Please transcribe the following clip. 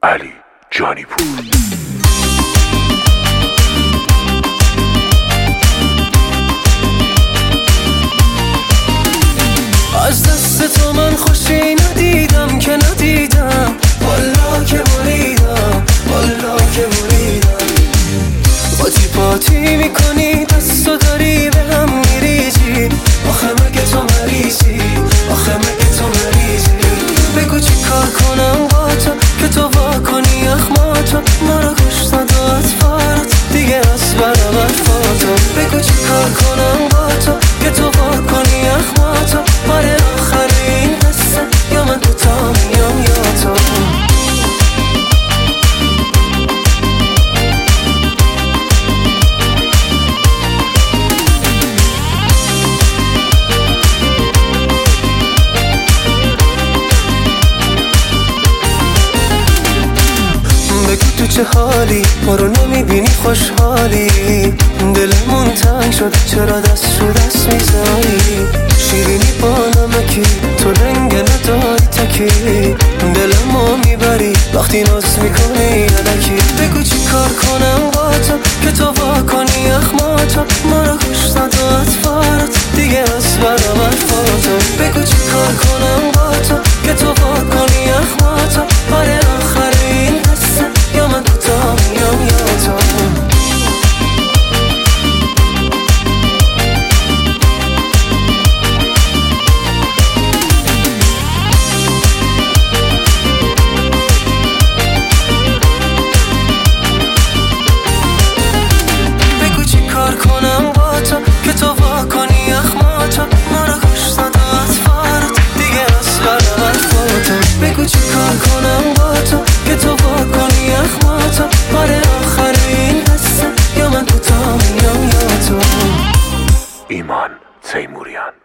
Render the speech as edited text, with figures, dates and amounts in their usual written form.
علی جانی پور. از دست تو من خوشی ندیدم که ندیدم، والا که بریدم، والا که بریدم. قاطی پاتی میکنی دستو داری به هم میریزی، آخه مگه تو مریضی، آخه مگه تو مریضی. بگو چی کار کنم با تو که تو واکنی اخماتو، ما رو کشت و اطفارت دیگه از برم ارفاتو. بگو چی کار کنم با تو که تو واکنی اخماتو، آره آخر این قصه یا من دوتا میام یا تو. تو چه حالی، ما رو نمیبینی خوشحالی، دلمون تنگ شد چرا دست رو دست میزنی. شیرینی با نمکی تو رنگ نداری تکی، دلمو میبری وقتی ناز میکنی یدکی. بگو چی کار کنم با تو که تو واکنی اخماتو، ما رو کشت و اطفارت دیگه از برم ارفاتو. بگو چی کار کنم با تو که تو واکنی اخماتو، آره آخر این قصه یا من دوتا میام یا تو. بگو چی کار کنم با تو که تو واکنی اخماتو، ما رو کشت و اطفارت دیگه از برم ارفاتو. بگو چی کار کنم با تو که تو واکنی اخماتو، آره آخر این قصه یا من دوتا میام یا تو. ایمان تیموریان.